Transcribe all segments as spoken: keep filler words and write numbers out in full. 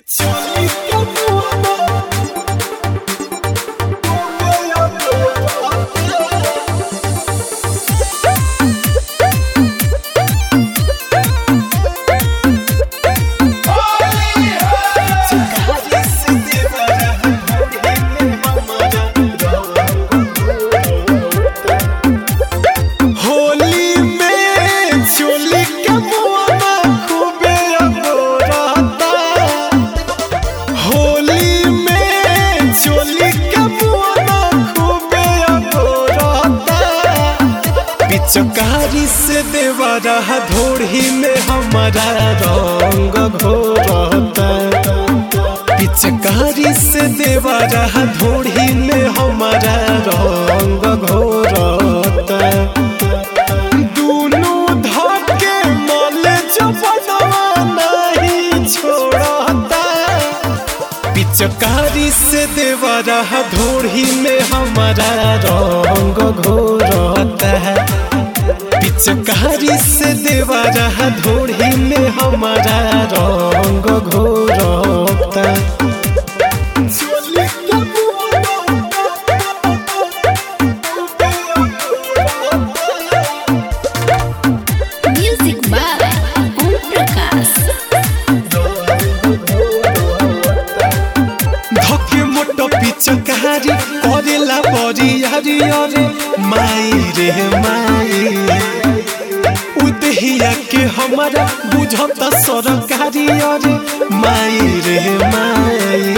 पिचकारी से देवरा धोड़ी में हमारा रंग घोरता। पिचकारी से देवरा धोड़ी में हमारा रंग घोरता। दोनों धके मल जबनवा नहीं छोड़ता। पिचकारी से देवरा धोड़ी में हमारा रंग घोरता है। पिचकारी से देवरा धोड़ी में हमारा रंग घोरता। Music by Om Prakash। धके मोटो पिचकारी करेला बड़ी हरी अरे माई रे माई। उदहिया के हमारा बुझता सरकारी अरे माई रे माई।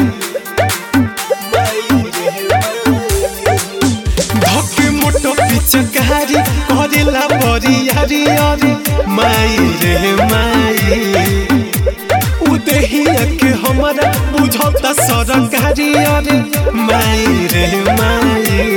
धके मोटो पिचकारी करेला बड़ी हरी अरे माई रे माई। उदहिया के हमारा बुझता सरकारी अरे माई रे माई।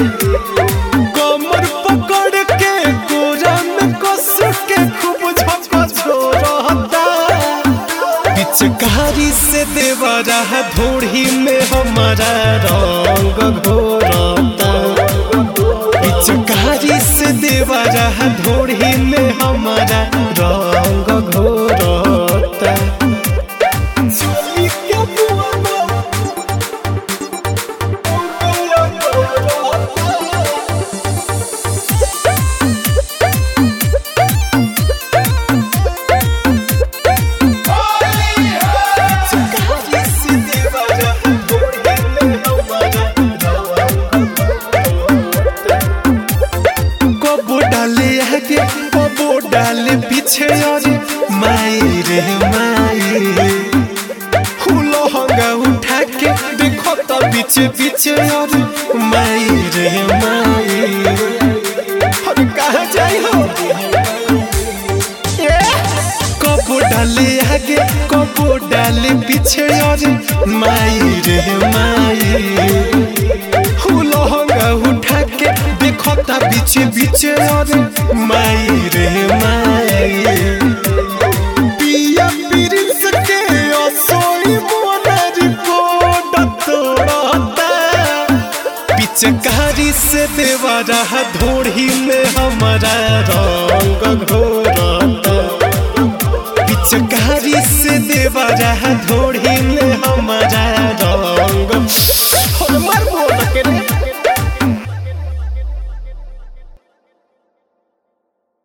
कमर पकड़ के गोरा में कस के खूब झपका छोड़ता। पिचकारी से देवरा धोड़ी में हमारा रंग घोरता। पिचकारी से देवरा धोड़ी में हमारा रंग घोरता। कबो डाले पीछे अरे माई रे माई। हुलो हंगा उठा के देखो तो पीछे पीछे अरे माई रे माई। अरे कहाँ जाई हो? कबो डाले आगे कबो डाले पीछे अरे माई रे माई। हुलो हंगा उठा के देखो ता पीछे पीछे अरे माई रे माई। पिया प्रिंस के असोई मोनारी कोड तोड़ता। पिचकारी से देवरा धोड़ी में हमारा